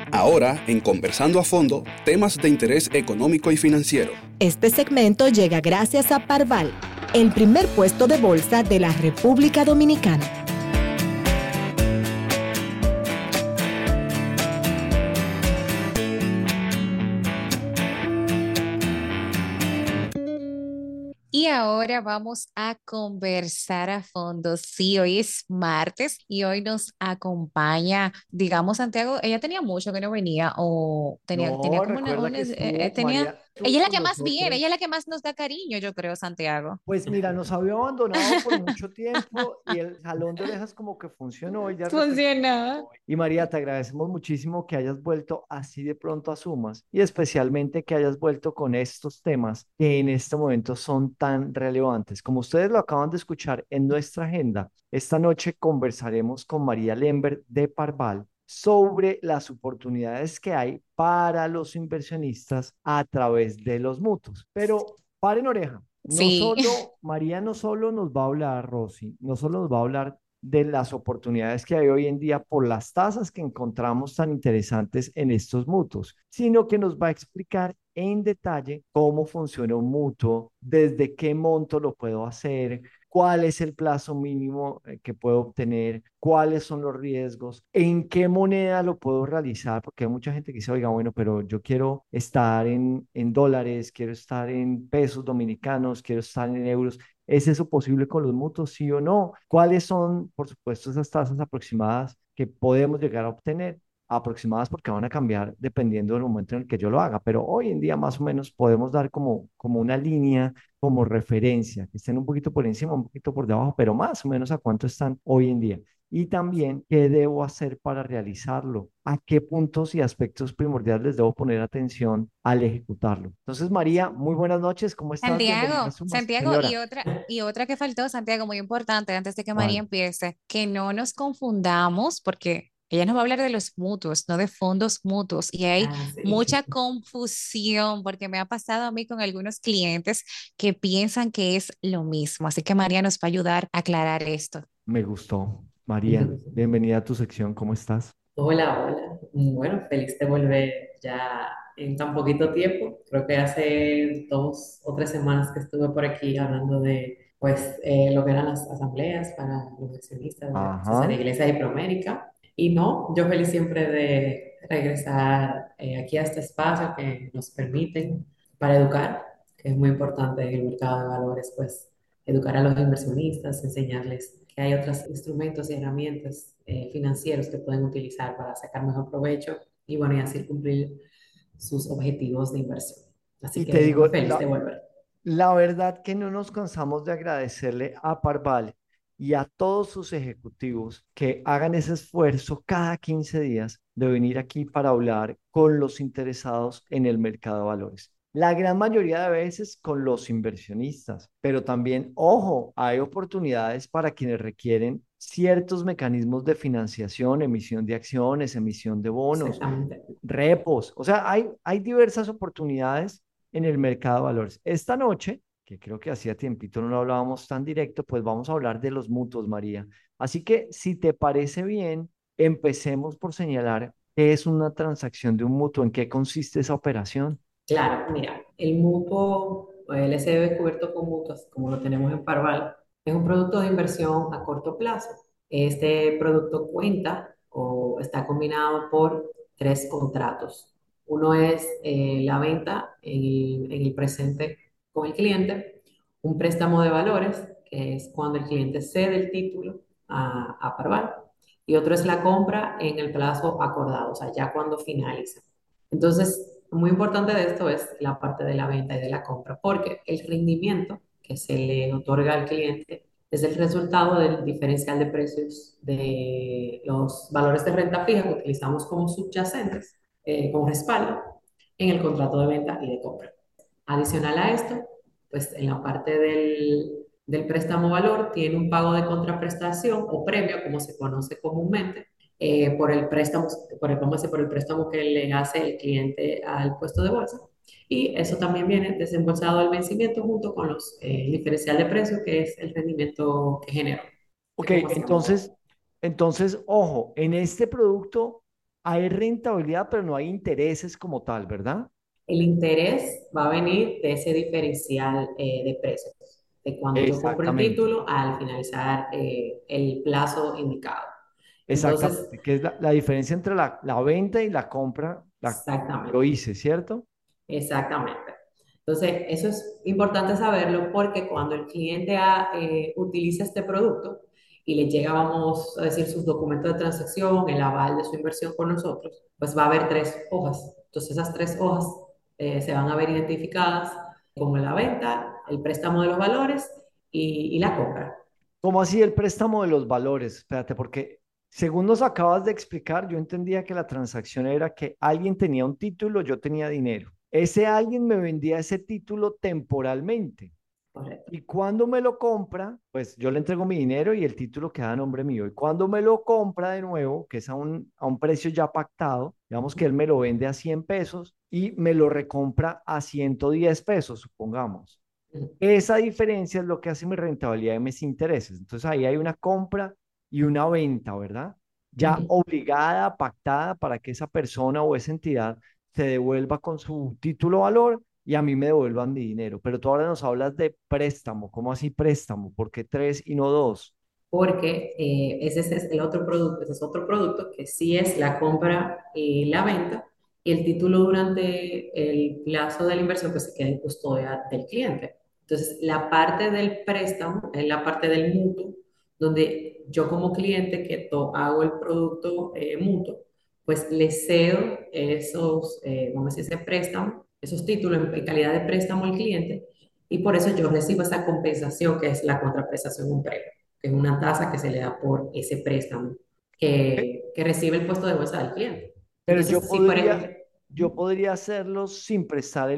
Ahora, en Conversando a Fondo, temas de interés económico y financiero. Este segmento llega gracias a Parval, el primer puesto de bolsa de la República Dominicana. Y ahora vamos a conversar a fondo. Sí, hoy es martes y hoy nos acompaña, digamos, Santiago. Ella tenía mucho que no venía o tenía No, como recuerda que estuvo, tenía, María ella estuvo es la con que más viene, ella nosotros. es la que más nos da cariño, yo creo, Santiago. Pues mira, nos había abandonado por mucho tiempo y el jalón de orejas como que funcionó y ya Funciona. reflexionó. Y María, te agradecemos muchísimo que hayas vuelto así de pronto a Sumas y especialmente que hayas vuelto con estos temas que en este momento son tan relevantes. Como ustedes lo acaban de escuchar en nuestra agenda, esta noche conversaremos con María Lember de Parval sobre las oportunidades que hay para los inversionistas a través de los mutuos. Pero paren oreja. No Sí. solo, María no solo nos va a hablar, Rosy, no solo nos va a hablar de las oportunidades que hay hoy en día por las tasas que encontramos tan interesantes en estos mutuos, sino que nos va a explicar en detalle cómo funciona un mutuo, desde qué monto lo puedo hacer, cuál es el plazo mínimo que puedo obtener, cuáles son los riesgos, en qué moneda lo puedo realizar, porque hay mucha gente que dice, oiga, bueno, pero yo quiero estar en dólares, quiero estar en pesos dominicanos, quiero estar en euros. ¿Es eso posible con los mutuos, sí o no? ¿Cuáles son, por supuesto, esas tasas aproximadas que podemos llegar a obtener? Aproximadas porque van a cambiar dependiendo del momento en el que yo lo haga, pero hoy en día más o menos podemos dar como una línea, como referencia, que estén un poquito por encima, un poquito por debajo, pero más o menos a cuánto están hoy en día. Y también, ¿qué debo hacer para realizarlo? ¿A qué puntos y aspectos primordiales debo poner atención al ejecutarlo? Entonces, María, muy buenas noches, ¿cómo estás? Bienvenida a Sumas. Santiago, Señora. y otra que faltó, Santiago, muy importante, antes de que María ¿Cuál? empiece, que no nos confundamos, porque ella nos va a hablar de los mutuos, no de fondos mutuos, y hay Ah, sí. mucha confusión, porque me ha pasado a mí con algunos clientes que piensan que es lo mismo, así que María nos va a ayudar a aclarar esto. Me gustó. María, bienvenida a tu sección, ¿cómo estás? Hola, hola. Bueno, feliz de volver ya en tan poquito tiempo. Creo que hace 2 o 3 semanas que estuve por aquí hablando de pues lo que eran las asambleas para los accionistas de César Ajá. Iglesia y Promérica. Y no, yo feliz siempre de regresar aquí a este espacio que nos permiten para educar, que es muy importante en el mercado de valores, pues educar a los inversionistas, enseñarles que hay otros instrumentos y herramientas financieros que pueden utilizar para sacar mejor provecho y bueno, y así cumplir sus objetivos de inversión. Así Y te que muy digo, feliz de volver. la verdad que no nos cansamos de agradecerle a Parval y a todos sus ejecutivos que hagan ese esfuerzo cada 15 días de venir aquí para hablar con los interesados en el mercado de valores. La gran mayoría de veces con los inversionistas, pero también, ojo, hay oportunidades para quienes requieren ciertos mecanismos de financiación, emisión de acciones, emisión de bonos, Exactamente. repos. O sea, hay diversas oportunidades en el mercado de valores. Esta noche, que creo que hacía tiempito no lo hablábamos tan directo, pues vamos a hablar de los mutuos, María. Así que si te parece bien, empecemos por señalar qué es una transacción de un mutuo, en qué consiste esa operación. Claro, mira, el mutuo, o el SB cubierto con mutuos, como lo tenemos en Parval, es un producto de inversión a corto plazo. Este producto cuenta o está combinado por tres contratos. Uno es la venta en el presente con el cliente, un préstamo de valores, que es cuando el cliente cede el título a Parval, y otro es la compra en el plazo acordado, o sea, ya cuando finaliza. Entonces, muy importante de esto es la parte de la venta y de la compra, porque el rendimiento que se le otorga al cliente es el resultado del diferencial de precios de los valores de renta fija que utilizamos como subyacentes, como respaldo, en el contrato de venta y de compra. Adicional a esto, pues en la parte del préstamo valor tiene un pago de contraprestación o premio, como se conoce comúnmente, por el préstamo, por el préstamo que le hace el cliente al puesto de bolsa. Y eso también viene desembolsado al vencimiento junto con los diferencial de precio, que es el rendimiento que genera. Ok, ¿Cómo hacemos? entonces, ojo, en este producto Hay rentabilidad, pero no hay intereses como tal, ¿verdad? El interés va a venir de ese diferencial de precios, de cuando yo compro el Exactamente, título al finalizar el plazo indicado. Entonces, exactamente, que es la diferencia entre la venta y la compra, lo exactamente. hice, ¿cierto? Exactamente. Entonces, eso es importante saberlo porque cuando el cliente utiliza este producto y le llega, vamos a decir, sus documentos de transacción, el aval de su inversión con nosotros, pues va a haber tres hojas. Entonces, esas tres hojas se van a ver identificadas como la venta, el préstamo de los valores y la compra. ¿Cómo así el préstamo de los valores? Espérate, porque según nos acabas de explicar, yo entendía que la transacción era que alguien tenía un título, yo tenía dinero. Ese alguien me vendía ese título temporalmente. Correcto. Y cuando me lo compra, pues yo le entrego mi dinero y el título queda a nombre mío. Y cuando me lo compra de nuevo, que es a un precio ya pactado, digamos que él me lo vende a 100 pesos y me lo recompra a 110 pesos, supongamos. Esa diferencia es lo que hace mi rentabilidad y mis intereses. Entonces ahí hay una compra y una venta, ¿verdad? Ya Ujú. obligada, pactada para que esa persona o esa entidad se devuelva con su título valor y a mí me devuelvan mi dinero. Pero tú ahora nos hablas de préstamo. ¿Cómo así préstamo? ¿Por qué tres y no dos? Porque ese es el otro producto, ese es otro producto que sí es la compra y la venta, y el título durante el plazo de la inversión pues se queda en custodia del cliente. Entonces, la parte del préstamo es la parte del mutuo, donde yo como cliente que hago el producto mutuo, pues le cedo esos, vamos a decir, ese préstamo, esos títulos en calidad de préstamo al cliente, y por eso yo recibo esa compensación que es la contraprestación de un premio, que es una tasa que se le da por ese préstamo que recibe el puesto de bolsa del cliente. Pero yo Entonces, si por podría, ejemplo, yo podría hacerlo sin prestar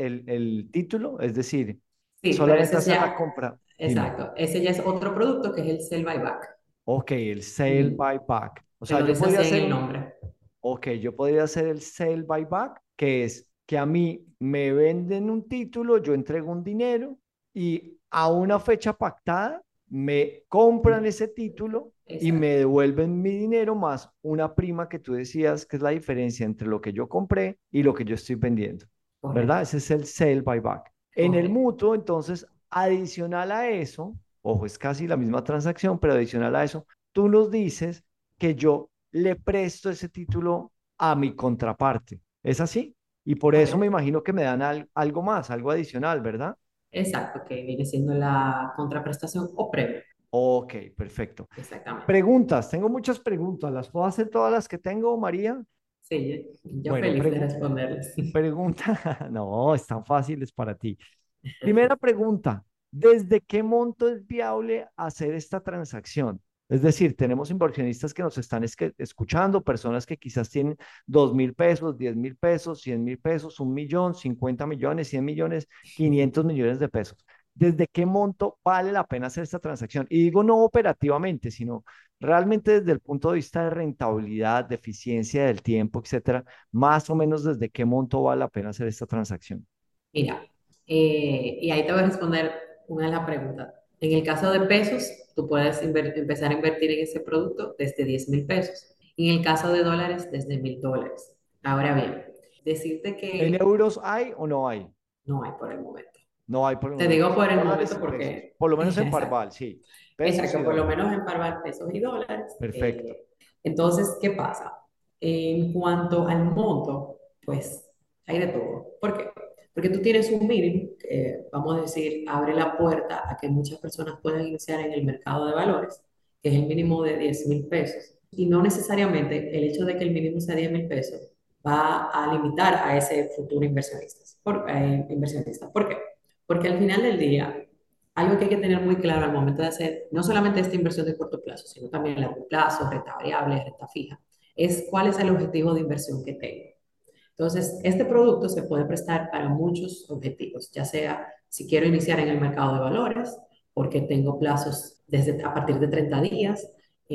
el título, es decir, sí, pero ese solamente es hacer la ya, compra. Dime. exacto, ese ya es otro producto que es el sell buyback. Ok, el sale Ujú. buyback. O Que sea, lo yo dice podría así en hacer el un, nombre. ok, yo podría hacer el sale buyback, que es que a mí me venden un título, yo entrego un dinero y a una fecha pactada me compran ese título y me Exacto, devuelven mi dinero más una prima que tú decías que es la diferencia entre lo que yo compré y lo que yo estoy vendiendo, ¿verdad? correcto, Ese es el sale buyback. En el correcto. mutuo, entonces, adicional a eso, ojo, es casi la misma transacción, pero adicional a eso, tú nos dices que yo le presto ese título a mi contraparte. ¿Es así? Y por eso me Correcto. imagino que me dan algo más, algo adicional, ¿verdad? Exacto, que viene siendo la contraprestación o premio. Ok, perfecto. Exactamente. Preguntas, tengo muchas preguntas. ¿Las puedo hacer todas las que tengo, María? Sí, yo Bueno, feliz de responderles. pregunta, no, están fáciles para ti. Primera pregunta, ¿desde qué monto es viable hacer esta transacción? Es decir, tenemos inversionistas que nos están escuchando, personas que quizás tienen 2.000 pesos, 10.000 pesos, 100.000 pesos, 1 millón, 50 millones, 100 millones, 500 millones de pesos. ¿Desde qué monto vale la pena hacer esta transacción? Y digo no operativamente, sino realmente desde el punto de vista de rentabilidad, de eficiencia del tiempo, etcétera, más o menos desde qué monto vale la pena hacer esta transacción. Mira, y ahí te voy a responder una de las preguntas. En el caso de pesos, tú puedes empezar a invertir en ese producto desde 10.000 pesos. En el caso de dólares, desde $1.000. Ahora bien, decirte ¿En que euros hay o no hay? no hay por el momento. No hay por el Te momento. digo Son por el dólares momento y pesos. porque, Por lo menos en exacto, Parval, sí. Pesos y exacto, por lo dólares. menos en par pesos y dólares. Perfecto. Entonces, ¿qué pasa? En cuanto al monto, pues hay de todo. ¿Por qué? Porque tú tienes un mínimo que, vamos a decir, abre la puerta a que muchas personas puedan iniciar en el mercado de valores, que es el mínimo de 10.000 pesos. Y no necesariamente el hecho de que el mínimo sea 10.000 pesos va a limitar a ese futuro inversionista. Inversionista. ¿Por qué? Porque al final del día, algo que hay que tener muy claro al momento de hacer no solamente esta inversión de corto plazo, sino también largo plazo, renta variable, renta fija, es cuál es el objetivo de inversión que tengo. Entonces, este producto se puede prestar para muchos objetivos, ya sea si quiero iniciar en el mercado de valores, porque tengo plazos desde a partir de 30 días.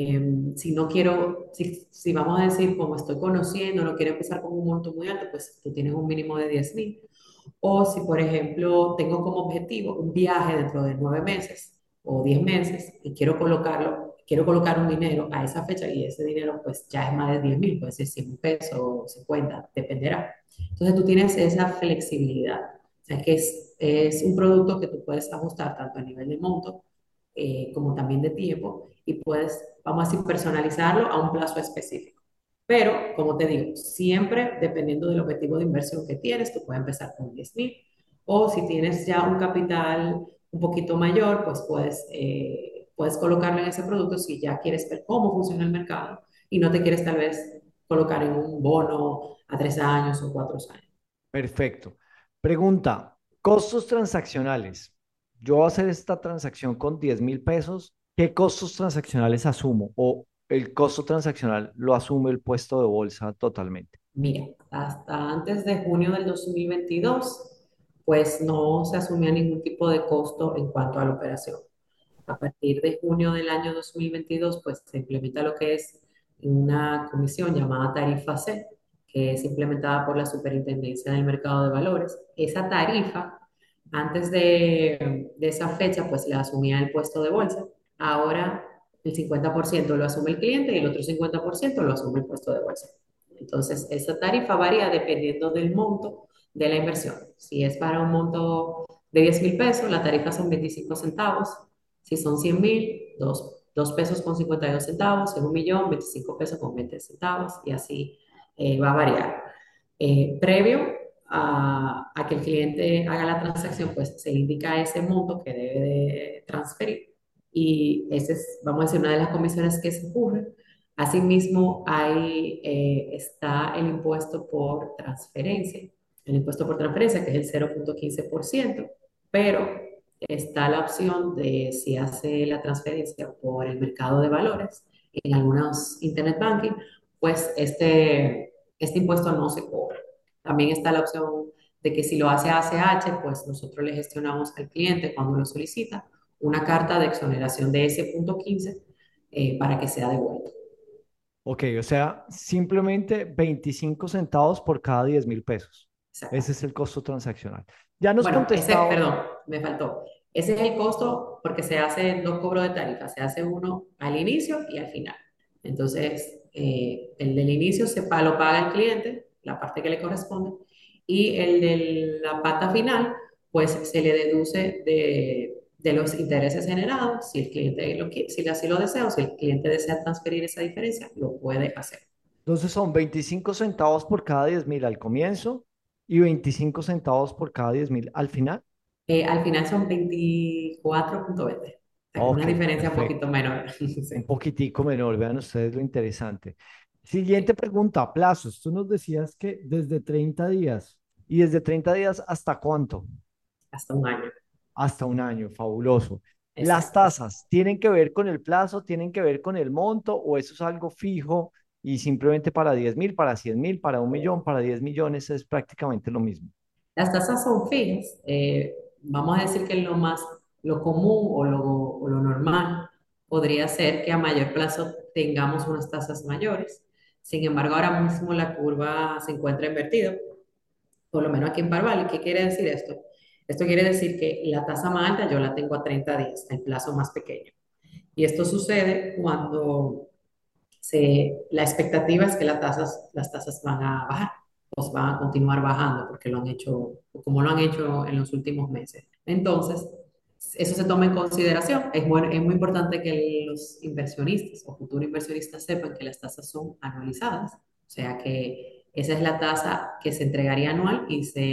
Si no quiero, si vamos a decir, como estoy conociendo, no quiero empezar con un monto muy alto, pues tú tienes un mínimo de 10.000. O si, por ejemplo, tengo como objetivo un viaje dentro de 9 meses o 10 meses y quiero colocarlo quiero colocar un dinero a esa fecha y ese dinero pues ya es más de 10.000, puede ser 100.000 pesos o 50, dependerá. Entonces tú tienes esa flexibilidad. O sea que es un producto que tú puedes ajustar tanto a nivel de monto como también de tiempo y puedes, vamos a decir, personalizarlo a un plazo específico. Pero, como te digo, siempre dependiendo del objetivo de inversión que tienes, tú puedes empezar con 10.000 o si tienes ya un capital un poquito mayor, pues puedes colocarlo en ese producto si ya quieres ver cómo funciona el mercado y no te quieres tal vez colocar en un bono a 3 años o 4 años. Perfecto. Pregunta, costos transaccionales. Yo voy a hacer esta transacción con 10.000 pesos. ¿Qué costos transaccionales asumo? ¿O el costo transaccional lo asume el puesto de bolsa totalmente? Mira, hasta antes de junio del 2022 pues no se asumía ningún tipo de costo en cuanto a la operación. A partir de junio del año 2022 pues se implementa lo que es una comisión llamada tarifa C, que es implementada por la Superintendencia del Mercado de Valores. Esa tarifa, antes de esa fecha, pues la asumía el puesto de bolsa. Ahora el 50% lo asume el cliente y el otro 50% lo asume el puesto de bolsa. Entonces, esa tarifa varía dependiendo del monto de la inversión. Si es para un monto de 10.000 pesos, la tarifa son 25 centavos. Si son 100.000, 2 pesos con 52 centavos. En 1.000.000, 25 pesos con 20 centavos. Y así va a variar. Previo a que el cliente haga la transacción, pues se indica ese monto que debe de transferir. Y esa es, vamos a decir, una de las comisiones que se ocurre. Asimismo, está el impuesto por transferencia. El impuesto por transferencia, que es el 0,15%, pero está la opción de si hace la transferencia por el mercado de valores en algunos internet banking, pues este impuesto no se cobra. También está la opción de que si lo hace ACH, pues nosotros le gestionamos al cliente cuando lo solicita una carta de exoneración de ese punto 15 para que sea devuelto. Ok, o sea, simplemente 25 centavos por cada 10.000 pesos. Ese Exactamente. es el costo transaccional. Ya nos Bueno, contestaba. perdón, me faltó. Ese es el costo porque se hacen dos cobros de tarifa. Se hace uno al inicio y al final. Entonces, el del inicio lo paga el cliente, la parte que le corresponde, y el de la pata final, pues se le deduce de los intereses generados, si el cliente si así lo desea o si el cliente desea transferir esa diferencia, lo puede hacer. Entonces son 25 centavos por cada 10.000 al comienzo y 25 centavos por cada 10.000 al final. Al final son 24,20. O sea, que Ok, una diferencia un poquito perfecto. menor. Un Sí. poquitico menor, vean ustedes lo interesante. Siguiente pregunta, plazos. Tú nos decías que desde 30 días. ¿Y desde 30 días hasta cuánto? Hasta un año. Hasta un año, fabuloso. ¿Las Exacto. tasas tienen que ver con el plazo, tienen que ver con el monto o eso es algo fijo y simplemente para 10.000, para 100.000, para 1.000.000, para 10 millones es prácticamente lo mismo? Las tasas son fijas. Vamos a decir que lo común o lo normal podría ser que a mayor plazo tengamos unas tasas mayores. Sin embargo, ahora mismo la curva se encuentra invertida, por lo menos aquí en Parval. ¿Y qué quiere decir esto? Esto quiere decir que la tasa más alta yo la tengo a 30 días, el plazo más pequeño. Y esto sucede cuando la expectativa es que las tasas van a bajar, pues van a continuar bajando porque lo han hecho, como lo han hecho en los últimos meses. Entonces, eso se toma en consideración. Es muy importante que los inversionistas o futuros inversionistas sepan que las tasas son anualizadas, o sea que esa es la tasa que se entregaría anual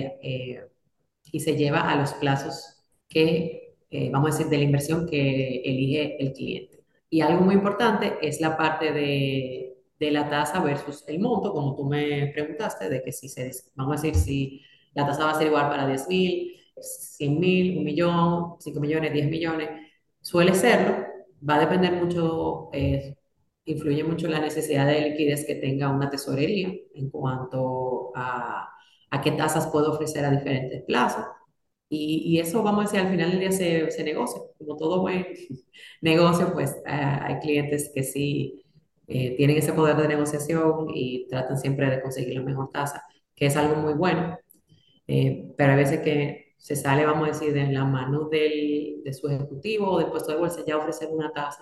y se lleva a los plazos vamos a decir, de la inversión que elige el cliente. Y algo muy importante es la parte de la tasa versus el monto, como tú me preguntaste, de que vamos a decir, si la tasa va a ser igual para 10.000, 100.000, 1.000.000, 5.000.000, 10.000.000, suele serlo, va a depender mucho, influye mucho la necesidad de liquidez que tenga una tesorería en cuanto a qué tasas puede ofrecer a diferentes plazos. Y eso, vamos a decir, al final del día se negocia. Como todo buen negocio, pues hay clientes que sí tienen ese poder de negociación y tratan siempre de conseguir la mejor tasa, que es algo muy bueno. Pero hay veces que se sale, vamos a decir, de la mano de su ejecutivo o del puesto de bolsa ya ofrecer una tasa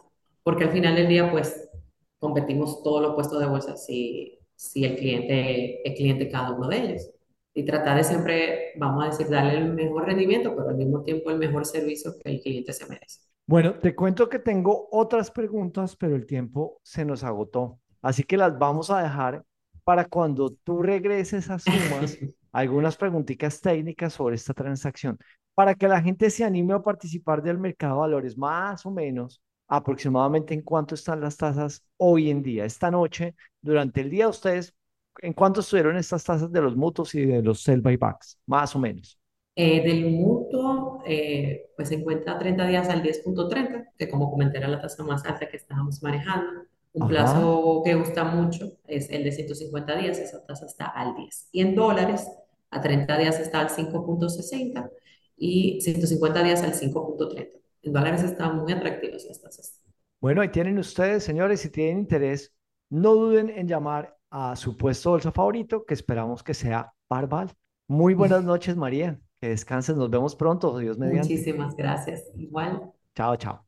porque al final del día, pues, competimos todos los puestos de bolsa si el cliente es cliente de cada uno de ellos. Y tratar de siempre, vamos a decir, darle el mejor rendimiento, pero al mismo tiempo el mejor servicio que el cliente se merece. Bueno, te cuento que tengo otras preguntas, pero el tiempo se nos agotó. Así que las vamos a dejar para cuando tú regreses a Sumas, algunas preguntitas técnicas sobre esta transacción, para que la gente se anime a participar del mercado de valores, más o menos aproximadamente en cuánto están las tasas hoy en día. Esta noche, durante el día, ustedes, ¿en cuánto estuvieron estas tasas de los mutuos y de los sell buybacks? Más o menos. Del mutuo, pues se encuentra a 30 días al 10,30, que como comenté era la tasa más alta que estábamos manejando. Un Ajá. plazo que gusta mucho es el de 150 días, esa tasa está al 10. Y en dólares, a 30 días está al 5,60 y 150 días al 5,30. En dólares están muy atractivas las tasas. Bueno, ahí tienen ustedes, señores, si tienen interés, no duden en llamar a su puesto de bolsa favorito, que esperamos que sea Parval. Muy buenas noches, María. Que descansen, nos vemos pronto, Dios mediante. Muchísimas gracias. Igual. Chao, chao.